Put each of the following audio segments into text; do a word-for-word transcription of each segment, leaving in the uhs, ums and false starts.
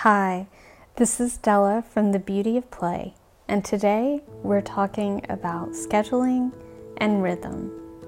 Hi, this is Della from The Beauty of Play, and today we're talking about scheduling and rhythm.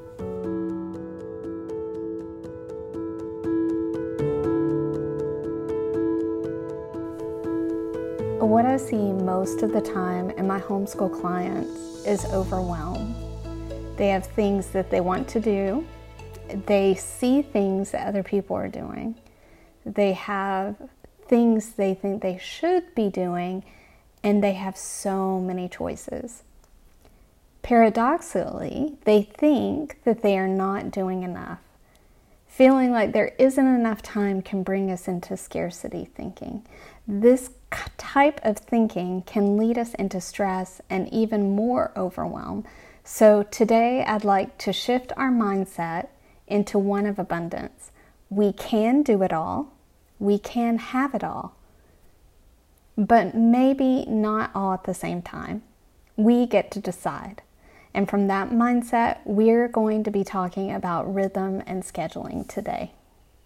What I see most of the time in my homeschool clients is overwhelm. They have things that they want to do. They see things that other people are doing. They have things they think they should be doing, and they have so many choices. Paradoxically, they think that they are not doing enough. Feeling like there isn't enough time can bring us into scarcity thinking. This type of thinking can lead us into stress and even more overwhelm. So today I'd like to shift our mindset into one of abundance. We can do it all. We can have it all. But maybe not all at the same time. We get to decide. And from that mindset, we're going to be talking about rhythm and scheduling today.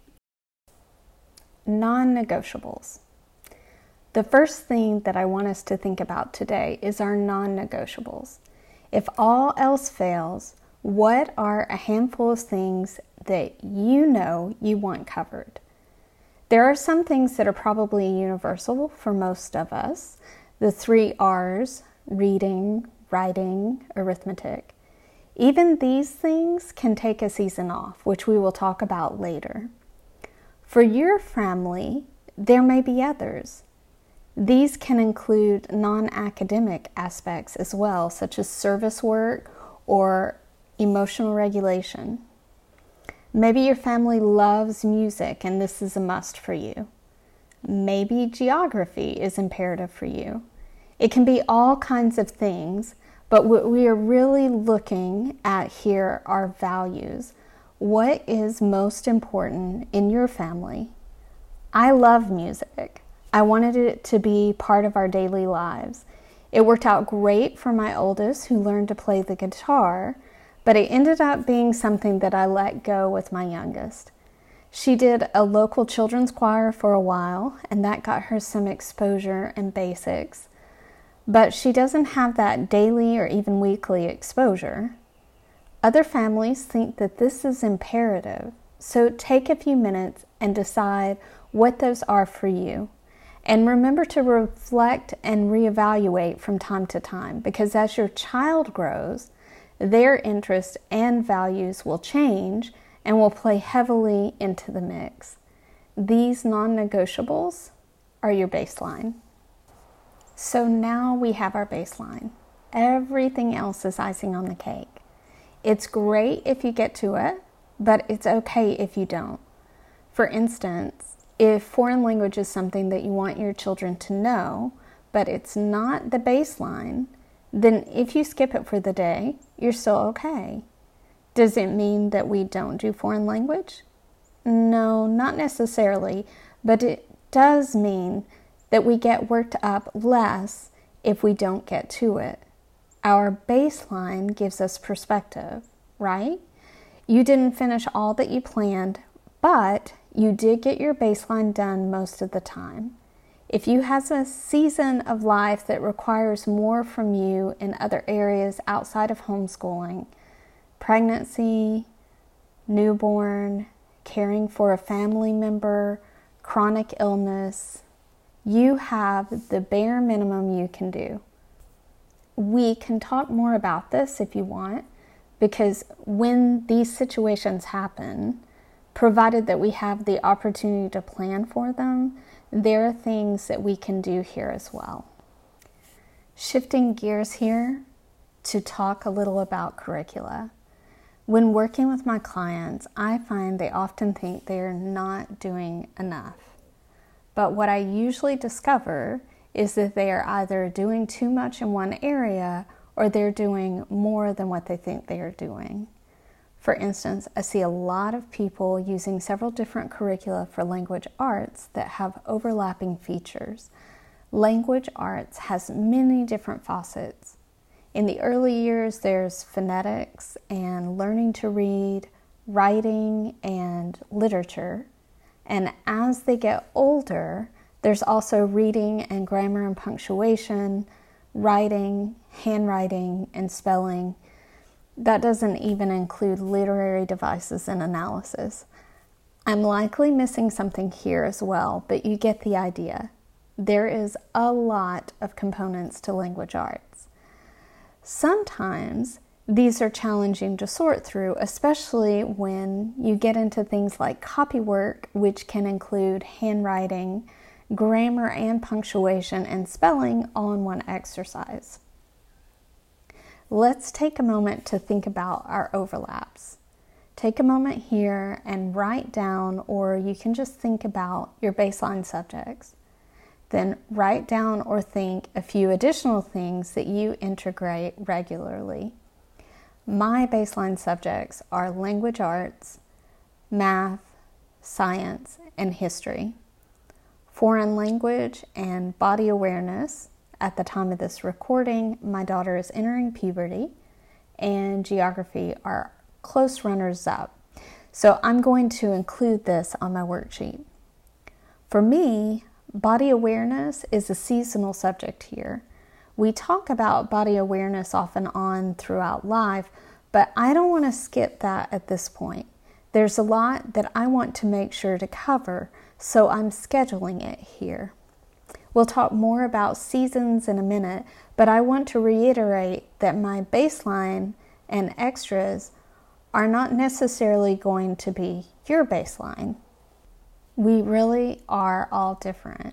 Non-negotiables. The first thing that I want us to think about today is our non-negotiables. If all else fails, what are a handful of things that you know you want covered? There are some things that are probably universal for most of us. The three R's, reading, writing, arithmetic. Even these things can take a season off, which we will talk about later. For your family, there may be others. These can include non-academic aspects as well, such as service work or emotional regulation. Maybe your family loves music and this is a must for you. Maybe geography is imperative for you. It can be all kinds of things, but what we are really looking at here are values. What is most important in your family? I love music. I wanted it to be part of our daily lives. It worked out great for my oldest, who learned to play the guitar, but it ended up being something that I let go with my youngest. She did a local children's choir for a while, and that got her some exposure and basics. But she doesn't have that daily or even weekly exposure. Other families think that this is imperative, so take a few minutes and decide what those are for you. And remember to reflect and reevaluate from time to time, because as your child grows, their interests and values will change and will play heavily into the mix. These non-negotiables are your baseline. So now we have our baseline. Everything else is icing on the cake. It's great if you get to it, but it's okay if you don't. For instance, if foreign language is something that you want your children to know, but it's not the baseline, then if you skip it for the day, you're still okay. Does it mean that we don't do foreign language? No, not necessarily, but it does mean that we get worked up less if we don't get to it. Our baseline gives us perspective, right? You didn't finish all that you planned, but you did get your baseline done most of the time. If you have a season of life that requires more from you in other areas outside of homeschooling, pregnancy, newborn, caring for a family member, chronic illness, you have the bare minimum you can do. We can talk more about this if you want, because when these situations happen, provided that we have the opportunity to plan for them, there are things that we can do here as well. Shifting gears here to talk a little about curricula. When working with my clients, I find they often think they're not doing enough. But what I usually discover is that they are either doing too much in one area or they're doing more than what they think they are doing. For instance, I see a lot of people using several different curricula for language arts that have overlapping features. Language arts has many different facets. In the early years, there's phonetics and learning to read, writing, and literature. And as they get older, There's also reading and grammar and punctuation, writing, handwriting, and spelling. That doesn't even include literary devices and analysis. I'm likely missing something here as well, but you get the idea. There is a lot of components to language arts. Sometimes these are challenging to sort through, especially when you get into things like copywork, which can include handwriting, grammar and punctuation, and spelling all in one exercise. Let's take a moment to think about our overlaps. Take a moment here and write down, or you can just think about your baseline subjects. Then write down or think a few additional things that you integrate regularly. My baseline subjects are language arts, math, science, and history. Foreign language and body awareness. At the time of this recording, my daughter is entering puberty, and geography are close runners up. So I'm going to include this on my worksheet. For me, body awareness is a seasonal subject here. We talk about body awareness off and on throughout life, but I don't want to skip that at this point. There's a lot that I want to make sure to cover, so I'm scheduling it here. We'll talk more about seasons in a minute, but I want to reiterate that my baseline and extras are not necessarily going to be your baseline. We really are all different.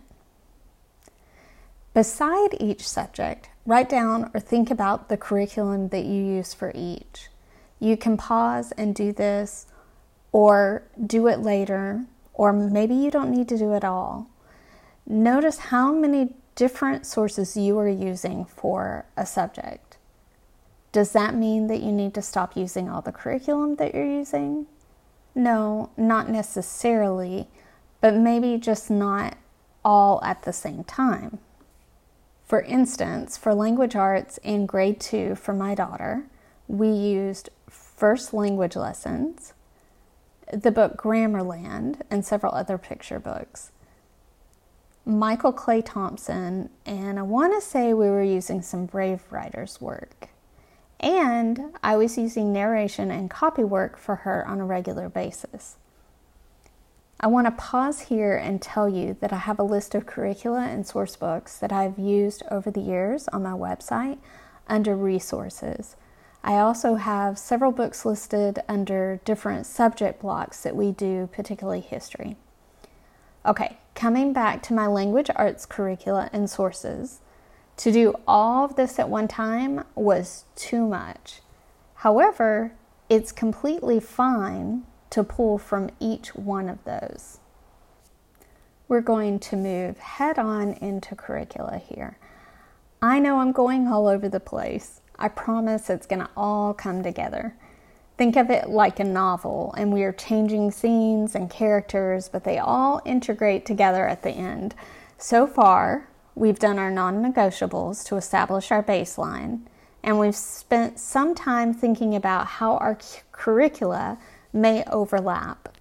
Beside each subject, write down or think about the curriculum that you use for each. You can pause and do this, or do it later, or maybe you don't need to do it all. Notice how many different sources you are using for a subject. Does that mean that you need to stop using all the curriculum that you're using? No, not necessarily, but maybe just not all at the same time. For instance, for language arts in grade two for my daughter, we used First Language Lessons, the book Grammarland, and several other picture books. Michael Clay Thompson, and I want to say we were using some Brave Writers work. And I was using narration and copy work for her on a regular basis. I want to pause here and tell you that I have a list of curricula and source books that I've used over the years on my website under resources. I also have several books listed under different subject blocks that we do, particularly history. Okay, coming back to my language arts curricula and sources, to do all of this at one time was too much. However, it's completely fine to pull from each one of those. We're going to move head on into curricula here. I know I'm going all over the place. I promise it's going to all come together. Think of it like a novel, and we are changing scenes and characters, but they all integrate together at the end. So far, we've done our non-negotiables to establish our baseline, and we've spent some time thinking about how our cu- curricula may overlap.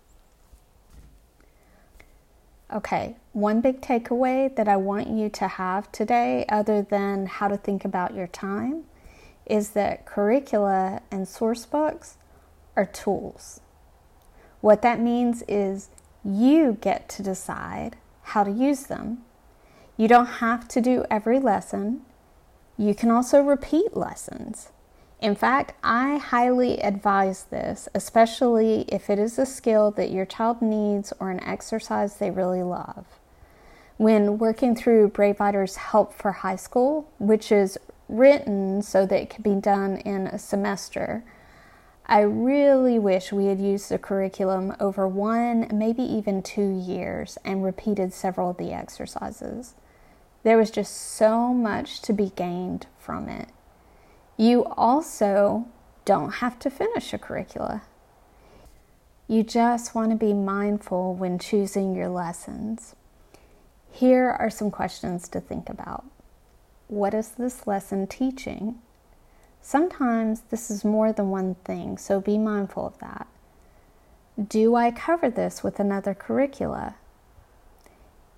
Okay, one big takeaway that I want you to have today, other than how to think about your time, is that curricula and source books are tools. What that means is you get to decide how to use them. You don't have to do every lesson. You can also repeat lessons. In fact, I highly advise this, especially if it is a skill that your child needs or an exercise they really love. When working through Brave Writers Help for High School, which is written so that it can be done in a semester, I really wish we had used the curriculum over one, maybe even two years and repeated several of the exercises. There was just so much to be gained from it. You also don't have to finish a curricula. You just want to be mindful when choosing your lessons. Here are some questions to think about. What is this lesson teaching? Sometimes this is more than one thing, so be mindful of that. Do I cover this with another curricula?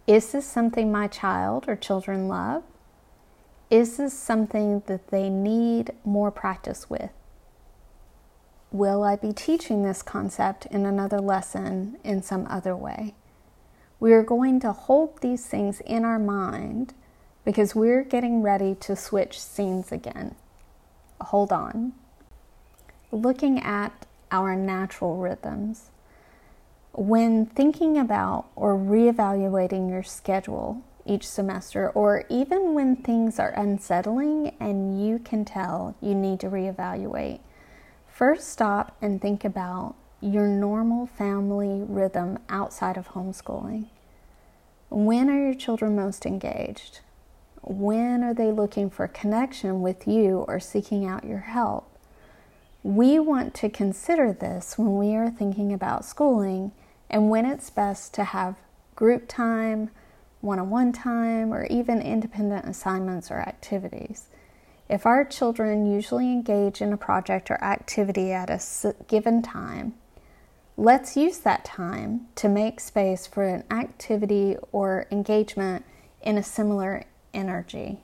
Is this something my child or children love? Is this something that they need more practice with? Will I be teaching this concept in another lesson in some other way? We are going to hold these things in our mind because we're getting ready to switch scenes again. Hold on. Looking at our natural rhythms. When thinking about or reevaluating your schedule each semester, or even when things are unsettling and you can tell you need to reevaluate, first stop and think about your normal family rhythm outside of homeschooling. When are your children most engaged? When are they looking for connection with you or seeking out your help? We want to consider this when we are thinking about schooling and when it's best to have group time, one-on-one time, or even independent assignments or activities. If our children usually engage in a project or activity at a given time, let's use that time to make space for an activity or engagement in a similar energy.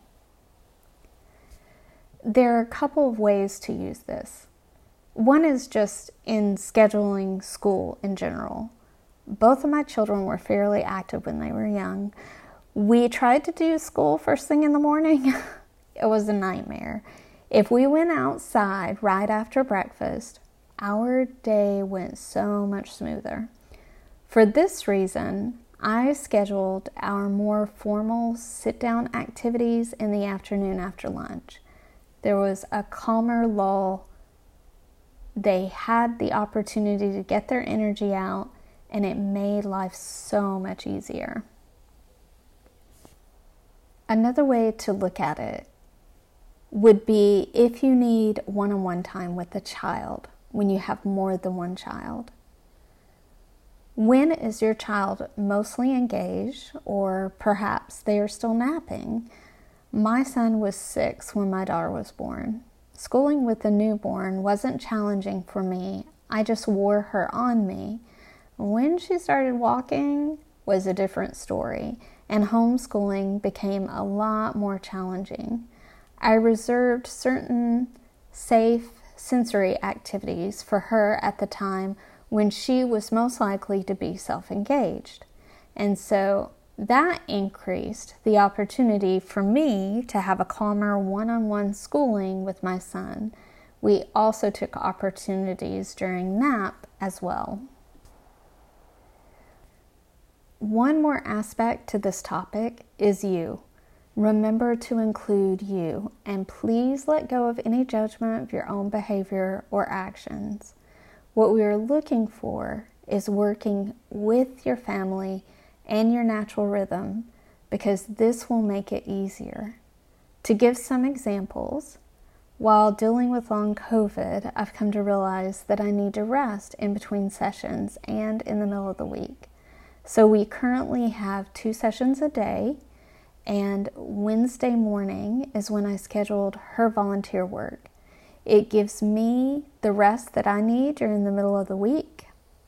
There are a couple of ways to use this. One is just in scheduling school in general. Both of my children were fairly active when they were young. We tried to do school first thing in the morning. It was a nightmare. If we went outside right after breakfast, our day went so much smoother. For this reason, I scheduled our more formal sit-down activities in the afternoon after lunch. There was a calmer lull. They had the opportunity to get their energy out, and it made life so much easier. Another way to look at it would be if you need one-on-one time with a child when you have more than one child. When is your child mostly engaged, or perhaps they are still napping? My son was six when my daughter was born. Schooling with a newborn wasn't challenging for me. I just wore her on me. When she started walking was a different story, and homeschooling became a lot more challenging. I reserved certain safe sensory activities for her at the time when she was most likely to be self-engaged. And so that increased the opportunity for me to have a calmer one-on-one schooling with my son. We also took opportunities during nap as well. One more aspect to this topic is you. Remember to include you, and please let go of any judgment of your own behavior or actions. What we are looking for is working with your family and your natural rhythm, because this will make it easier. To give some examples, while dealing with long COVID, I've come to realize that I need to rest in between sessions and in the middle of the week. So we currently have two sessions a day, and Wednesday morning is when I scheduled her volunteer work. It gives me the rest that I need during the middle of the week.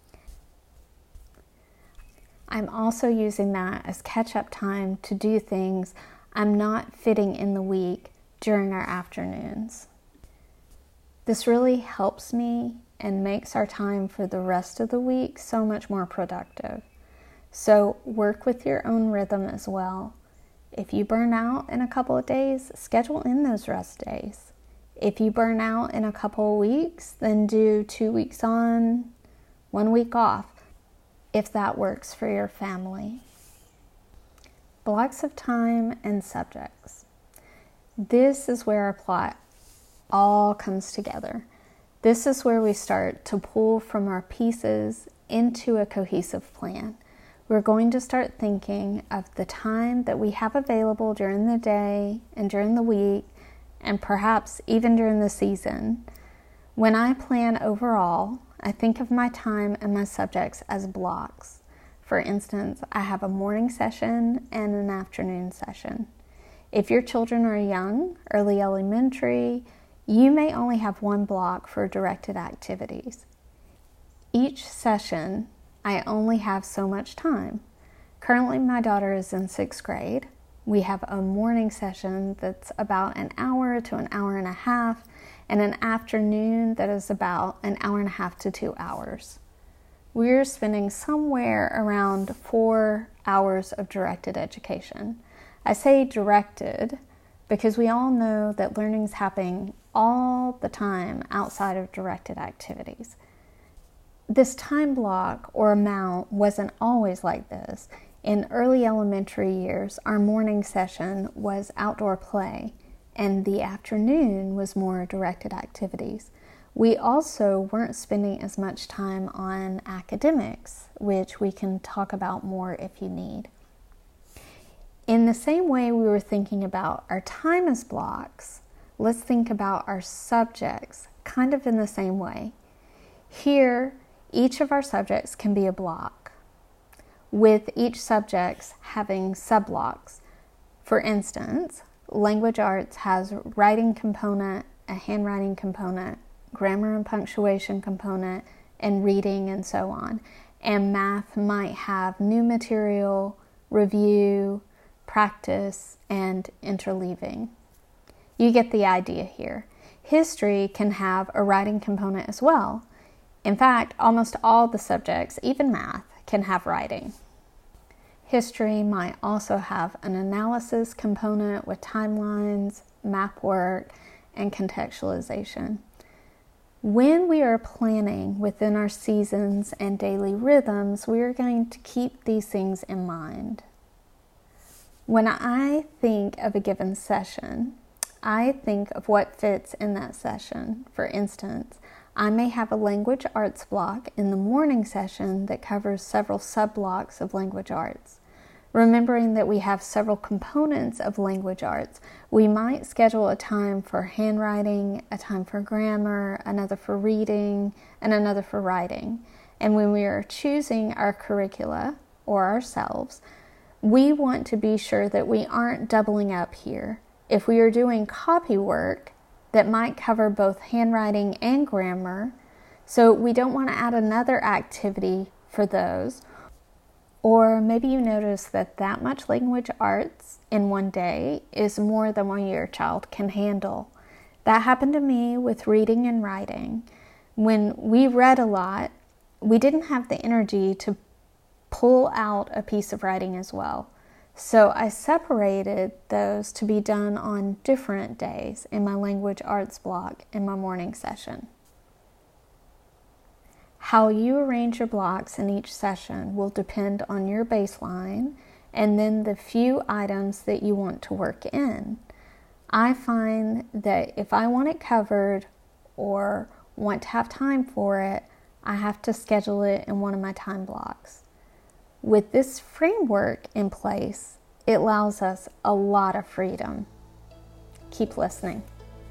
I'm also using that as catch-up time to do things I'm not fitting in the week during our afternoons. This really helps me and makes our time for the rest of the week so much more productive. So work with your own rhythm as well. If you burn out in a couple of days, schedule in those rest days. If you burn out in a couple of weeks, then do two weeks on, one week off, if that works for your family. Blocks of time and subjects. This is where our plot all comes together. This is where we start to pull from our pieces into a cohesive plan. We're going to start thinking of the time that we have available during the day and during the week, and perhaps even during the season. When I plan overall, I think of my time and my subjects as blocks. For instance, I have a morning session and an afternoon session. If your children are young, early elementary, you may only have one block for directed activities. Each session, I only have so much time. Currently, my daughter is in sixth grade. We have a morning session that's about an hour to an hour and a half, and an afternoon that is about an hour and a half to two hours. We're spending somewhere around four hours of directed education. I say directed because we all know that learning is happening all the time outside of directed activities. This time block or amount wasn't always like this. In early elementary years, our morning session was outdoor play, and the afternoon was more directed activities. We also weren't spending as much time on academics, which we can talk about more if you need. In the same way we were thinking about our time as blocks, let's think about our subjects kind of in the same way. Here, each of our subjects can be a block, with each subject having subblocks. For instance, language arts has writing component, a handwriting component, grammar and punctuation component, and reading and so on. And math might have new material, review, practice, and interleaving. You get the idea here. History can have a writing component as well. In fact, almost all the subjects, even math, can have writing. History might also have an analysis component with timelines, map work, and contextualization. When we are planning within our seasons and daily rhythms, we are going to keep these things in mind. When I think of a given session, I think of what fits in that session. For instance, I may have a language arts block in the morning session that covers several sub-blocks of language arts. Remembering that we have several components of language arts, we might schedule a time for handwriting, a time for grammar, another for reading, and another for writing. And when we are choosing our curricula or ourselves, we want to be sure that we aren't doubling up here. If we are doing copy work that might cover both handwriting and grammar, so we don't want to add another activity for those. Or maybe you notice that that much language arts in one day is more than what your child can handle. That happened to me with reading and writing. When we read a lot, we didn't have the energy to pull out a piece of writing as well. So I separated those to be done on different days in my language arts block in my morning session. How you arrange your blocks in each session will depend on your baseline and then the few items that you want to work in. I find that if I want it covered or want to have time for it, I have to schedule it in one of my time blocks. With this framework in place, it allows us a lot of freedom. Keep listening.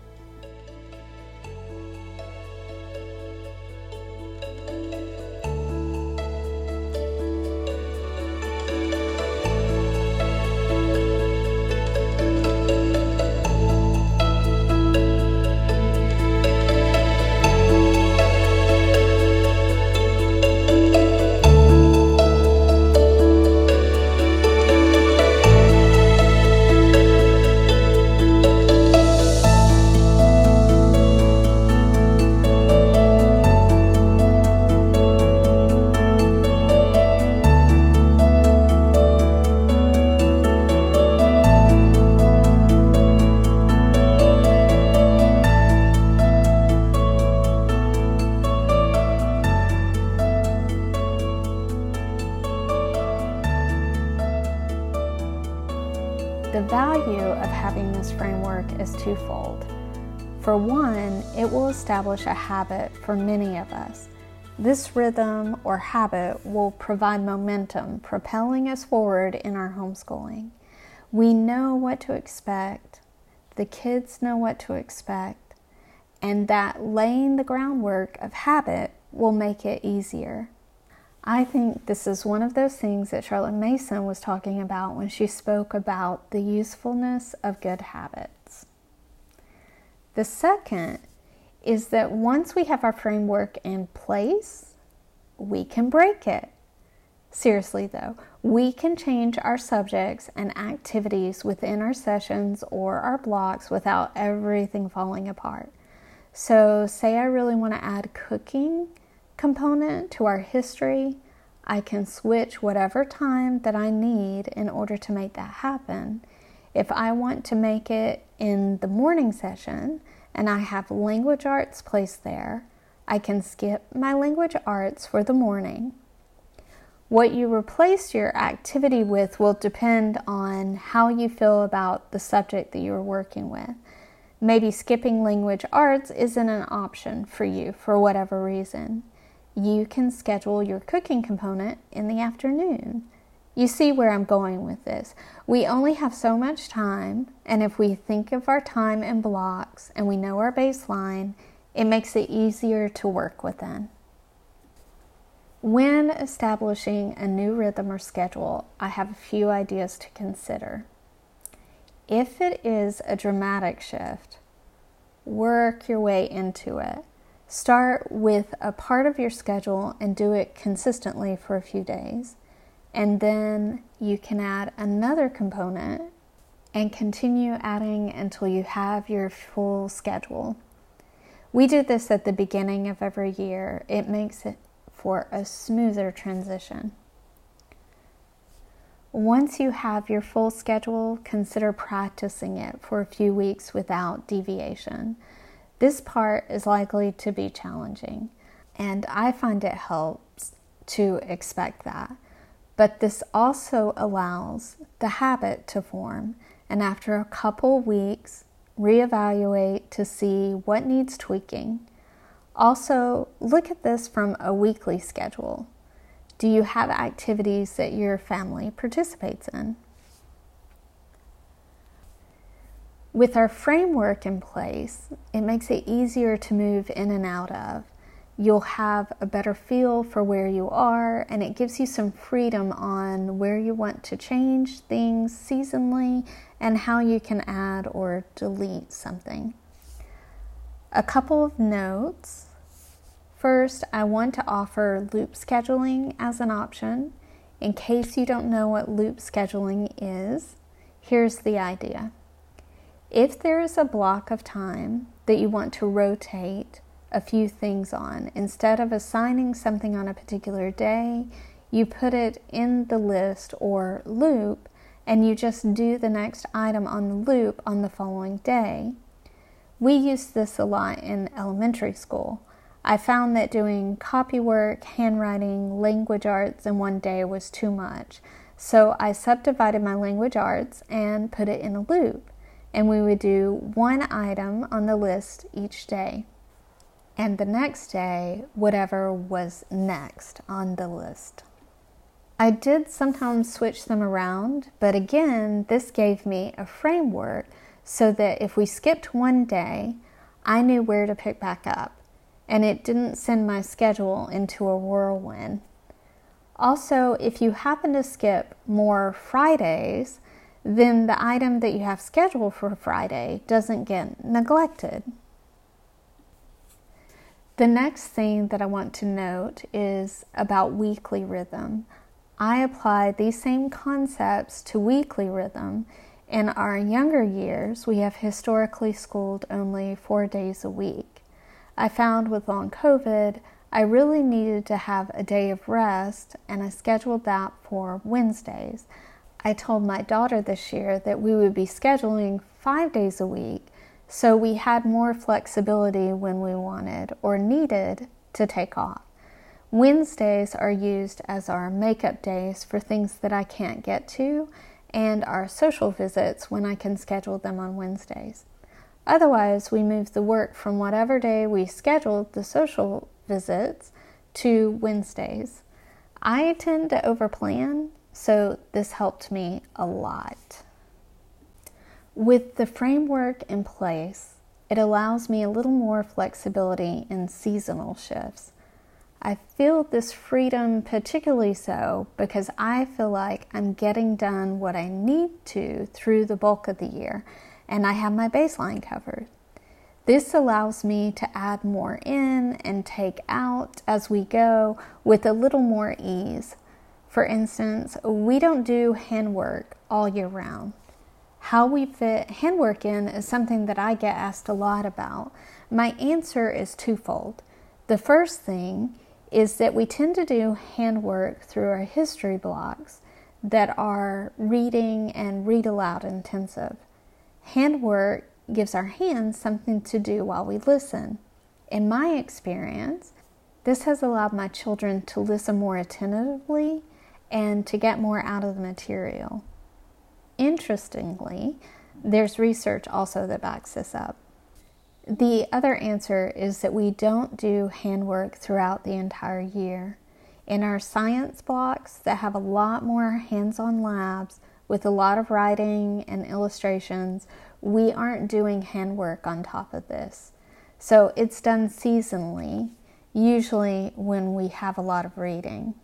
The value of having this framework is twofold. For one, it will establish a habit for many of us. This rhythm or habit will provide momentum, propelling us forward in our homeschooling. We know what to expect, the kids know what to expect, and that laying the groundwork of habit will make it easier. I think this is one of those things that Charlotte Mason was talking about when she spoke about the usefulness of good habits. The second is that once we have our framework in place, we can break it. Seriously though, We can change our subjects and activities within our sessions or our blocks without everything falling apart. So say I really want to add cooking component to our history, I can switch whatever time that I need in order to make that happen. If I want to make it in the morning session and I have language arts placed there, I can skip my language arts for the morning. What you replace your activity with will depend on how you feel about the subject that you're working with. Maybe skipping language arts isn't an option for you for whatever reason. You can schedule your cooking component in the afternoon. You see where I'm going with this. We only have so much time, and if we think of our time in blocks and we know our baseline, it makes it easier to work within. When establishing a new rhythm or schedule, I have a few ideas to consider. If it is a dramatic shift, work your way into it. Start with a part of your schedule and do it consistently for a few days. And then you can add another component and continue adding until you have your full schedule. We do this at the beginning of every year. It makes it for a smoother transition. Once you have your full schedule, consider practicing it for a few weeks without deviation. This part is likely to be challenging, and I find it helps to expect that. But this also allows the habit to form, and after a couple weeks, reevaluate to see what needs tweaking. Also, look at this from a weekly schedule. Do you have activities that your family participates in? With our framework in place, it makes it easier to move in and out of. You'll have a better feel for where you are, and it gives you some freedom on where you want to change things seasonally and how you can add or delete something. A couple of notes. First, I want to offer loop scheduling as an option. In case you don't know what loop scheduling is, here's the idea. If there is a block of time that you want to rotate a few things on, instead of assigning something on a particular day, you put it in the list or loop, and you just do the next item on the loop on the following day. We used this a lot in elementary school. I found that doing copywork, handwriting, language arts in one day was too much, so I subdivided my language arts and put it in a loop, and we would do one item on the list each day. And the next day, whatever was next on the list. I did sometimes switch them around, but again, this gave me a framework so that if we skipped one day, I knew where to pick back up, and it didn't send my schedule into a whirlwind. Also, if you happen to skip more Fridays, then the item that you have scheduled for Friday doesn't get neglected. The next thing that I want to note is about weekly rhythm. I apply these same concepts to weekly rhythm. In our younger years, we have historically schooled only four days a week. I found with long COVID, I really needed to have a day of rest, and I scheduled that for Wednesdays. I told my daughter this year that we would be scheduling five days a week, so we had more flexibility when we wanted or needed to take off. Wednesdays are used as our makeup days for things that I can't get to, and our social visits when I can schedule them on Wednesdays. Otherwise, we move the work from whatever day we scheduled the social visits to Wednesdays. I tend to overplan, so this helped me a lot. With the framework in place, it allows me a little more flexibility in seasonal shifts. I feel this freedom particularly so because I feel like I'm getting done what I need to through the bulk of the year, and I have my baseline covered. This allows me to add more in and take out as we go with a little more ease. For instance, we don't do handwork all year round. How we fit handwork in is something that I get asked a lot about. My answer is twofold. The first thing is that we tend to do handwork through our history blocks that are reading and read aloud intensive. Handwork gives our hands something to do while we listen. In my experience, this has allowed my children to listen more attentively and to get more out of the material. Interestingly, there's research also that backs this up. The other answer is that we don't do handwork throughout the entire year. In our science blocks that have a lot more hands-on labs with a lot of writing and illustrations, we aren't doing handwork on top of this. So it's done seasonally, usually when we have a lot of reading.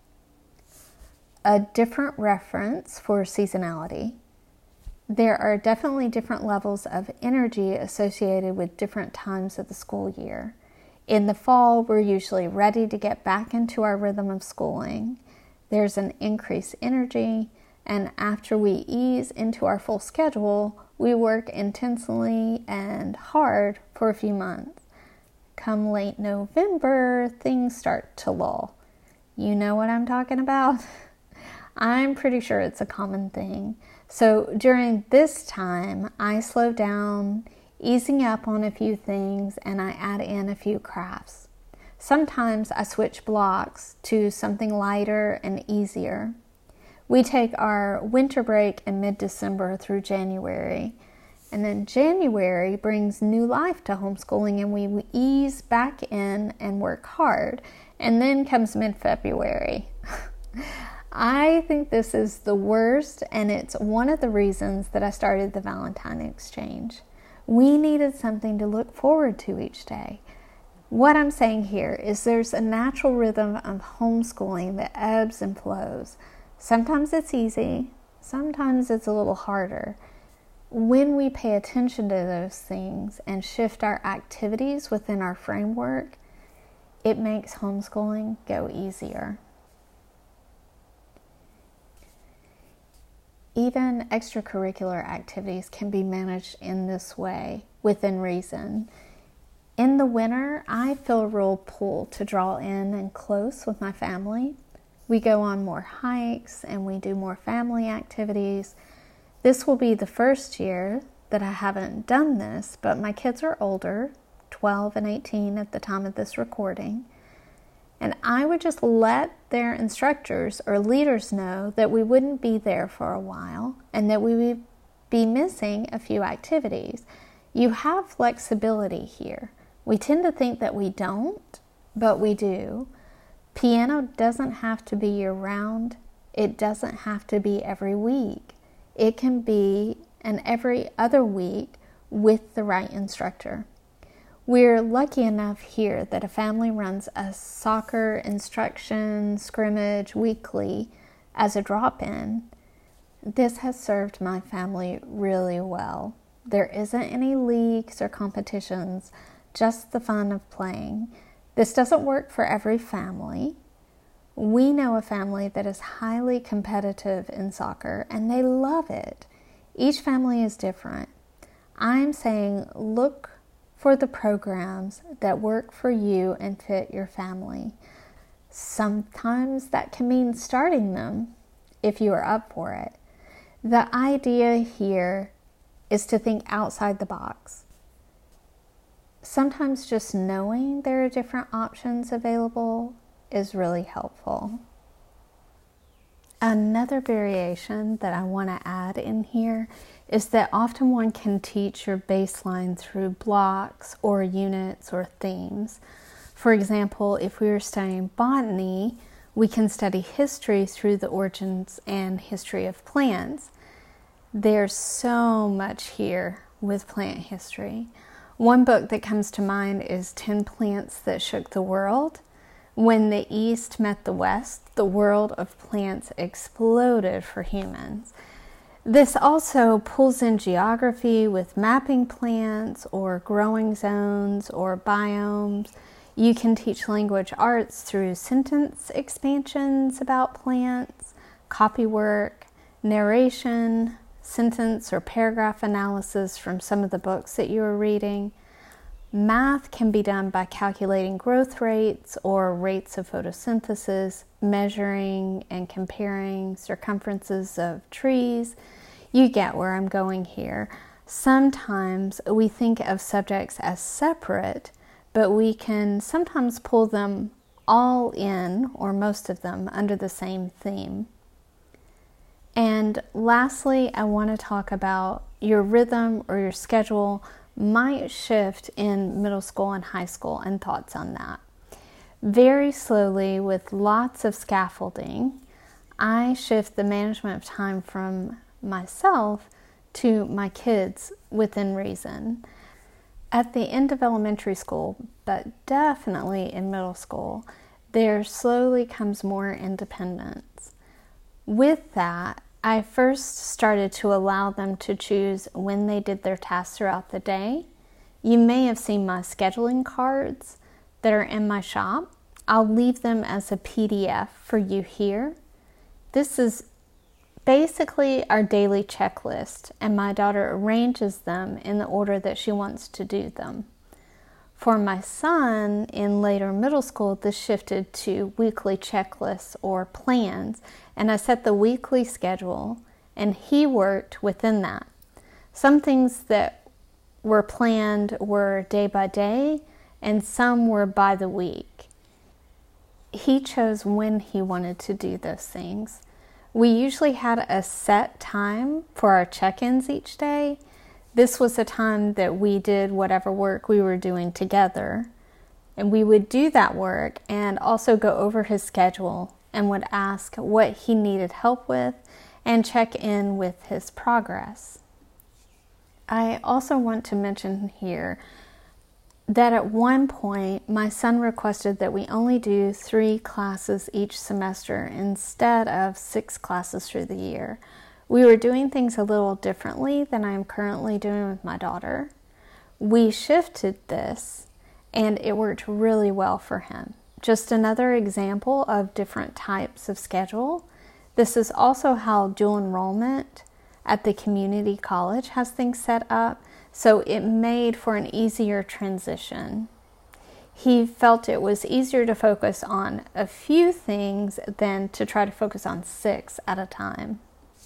A different reference for seasonality. There are definitely different levels of energy associated with different times of the school year. In the fall, we're usually ready to get back into our rhythm of schooling. There's an increased energy, and after we ease into our full schedule, we work intensely and hard for a few months. Come late November, things start to lull. You know what I'm talking about? I'm pretty sure it's a common thing. So during this time, I slow down, easing up on a few things, and I add in a few crafts. Sometimes I switch blocks to something lighter and easier. We take our winter break in mid-December through January, and then January brings new life to homeschooling, and we ease back in and work hard. And then comes mid-February. I think this is the worst, and it's one of the reasons that I started the Valentine Exchange. We needed something to look forward to each day. What I'm saying here is there's a natural rhythm of homeschooling that ebbs and flows. Sometimes it's easy, sometimes it's a little harder. When we pay attention to those things and shift our activities within our framework, it makes homeschooling go easier. Even extracurricular activities can be managed in this way, within reason. In the winter, I feel a real pull to draw in and close with my family. We go on more hikes and we do more family activities. This will be the first year that I haven't done this, but my kids are older, twelve and eighteen at the time of this recording. And I would just let their instructors or leaders know that we wouldn't be there for a while and that we would be missing a few activities. You have flexibility here. We tend to think that we don't, but we do. Piano doesn't have to be year-round. It doesn't have to be every week. It can be an every other week with the right instructor. We're lucky enough here that a family runs a soccer instruction scrimmage weekly as a drop-in. This has served my family really well. There isn't any leagues or competitions, just the fun of playing. This doesn't work for every family. We know a family that is highly competitive in soccer, and they love it. Each family is different. I'm saying look for the programs that work for you and fit your family. Sometimes that can mean starting them if you are up for it. The idea here is to think outside the box. Sometimes just knowing there are different options available is really helpful. Another variation that I want to add in here is that often one can teach your baseline through blocks or units or themes. For example, if we were studying botany, we can study history through the origins and history of plants. There's so much here with plant history. One book that comes to mind is ten Plants That Shook the World. When the East met the West, the world of plants exploded for humans. This also pulls in geography with mapping plants or growing zones or biomes. You can teach language arts through sentence expansions about plants, copywork, narration, sentence or paragraph analysis from some of the books that you are reading. Math can be done by calculating growth rates or rates of photosynthesis, measuring and comparing circumferences of trees. You get where I'm going here. Sometimes we think of subjects as separate, but we can sometimes pull them all in, or most of them, under the same theme. And lastly, I want to talk about your rhythm or your schedule might shift in middle school and high school, and thoughts on that. Very slowly, with lots of scaffolding, I shift the management of time from myself to my kids within reason. At the end of elementary school, but definitely in middle school, there slowly comes more independence. With that, I first started to allow them to choose when they did their tasks throughout the day. You may have seen my scheduling cards that are in my shop. I'll leave them as a P D F for you here. This is basically our daily checklist, and my daughter arranges them in the order that she wants to do them. For my son in later middle school, this shifted to weekly checklists or plans, and I set the weekly schedule, and he worked within that. Some things that were planned were day by day, and some were by the week. He chose when he wanted to do those things. We usually had a set time for our check-ins each day. This was a time that we did whatever work we were doing together, and we would do that work and also go over his schedule and would ask what he needed help with and check in with his progress. I also want to mention here that at one point my son requested that we only do three classes each semester instead of six classes through the year. We were doing things a little differently than I am currently doing with my daughter. We shifted this, and it worked really well for him. Just another example of different types of schedule. This is also how dual enrollment at the community college has things set up, so it made for an easier transition. He felt it was easier to focus on a few things than to try to focus on six at a time.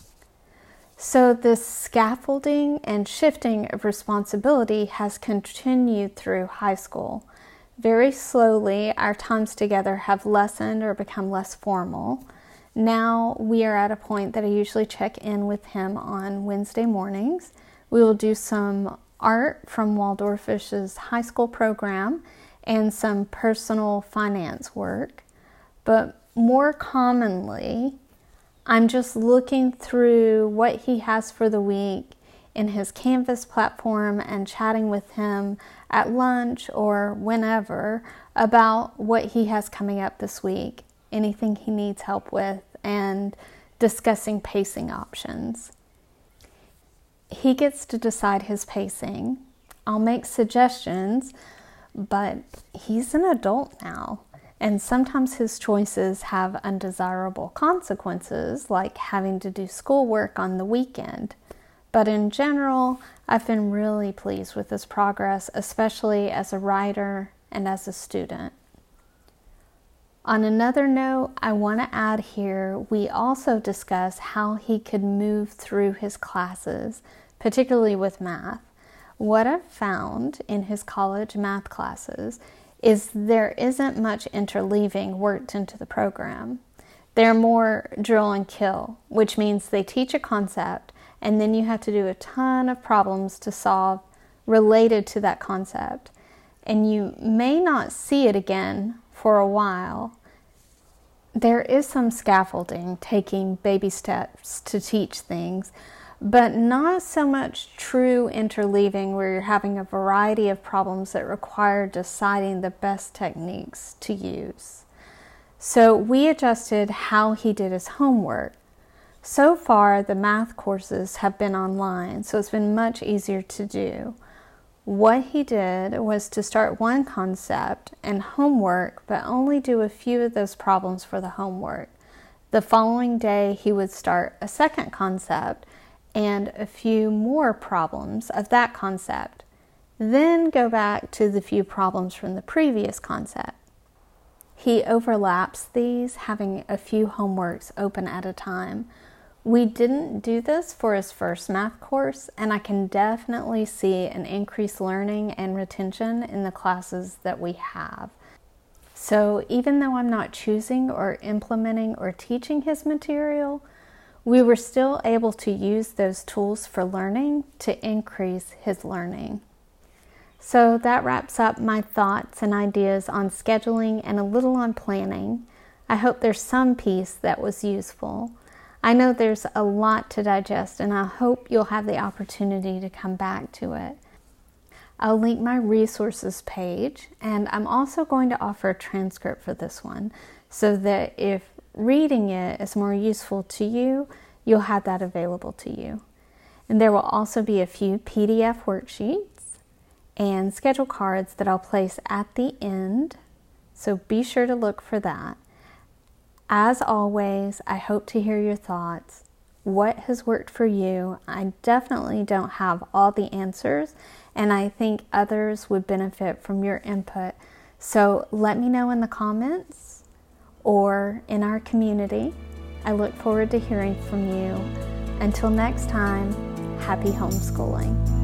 So this scaffolding and shifting of responsibility has continued through high school. Very slowly, our times together have lessened or become less formal. Now we are at a point that I usually check in with him on Wednesday mornings. We will do some art from Waldorfish's high school program and some personal finance work. But more commonly, I'm just looking through what he has for the week in his Canvas platform and chatting with him at lunch or whenever about what he has coming up this week, anything he needs help with, and discussing pacing options. He gets to decide his pacing. I'll make suggestions, but he's an adult now. And sometimes his choices have undesirable consequences, like having to do schoolwork on the weekend. But in general, I've been really pleased with his progress, especially as a writer and as a student. On another note, I want to add here, we also discuss how he could move through his classes, particularly with math. What I've found in his college math classes is there isn't much interleaving worked into the program. They're more drill and kill, which means they teach a concept and then you have to do a ton of problems to solve related to that concept. And you may not see it again for a while. There is some scaffolding, taking baby steps to teach things, but not so much true interleaving where you're having a variety of problems that require deciding the best techniques to use. So we adjusted how he did his homework. So far, the math courses have been online, so it's been much easier to do. What he did was to start one concept and homework, but only do a few of those problems for the homework. The following day, he would start a second concept and a few more problems of that concept. Then go back to the few problems from the previous concept. He overlaps these, having a few homeworks open at a time. We didn't do this for his first math course, and I can definitely see an increased learning and retention in the classes that we have. So even though I'm not choosing or implementing or teaching his material, we were still able to use those tools for learning to increase his learning. So that wraps up my thoughts and ideas on scheduling and a little on planning. I hope there's some piece that was useful. I know there's a lot to digest, and I hope you'll have the opportunity to come back to it. I'll link my resources page, and I'm also going to offer a transcript for this one, so that if reading it is more useful to you, you'll have that available to you. And there will also be a few P D F worksheets and schedule cards that I'll place at the end, so be sure to look for that. As always, I hope to hear your thoughts. What has worked for you? I definitely don't have all the answers, and I think others would benefit from your input. So let me know in the comments or in our community. I look forward to hearing from you. Until next time, happy homeschooling.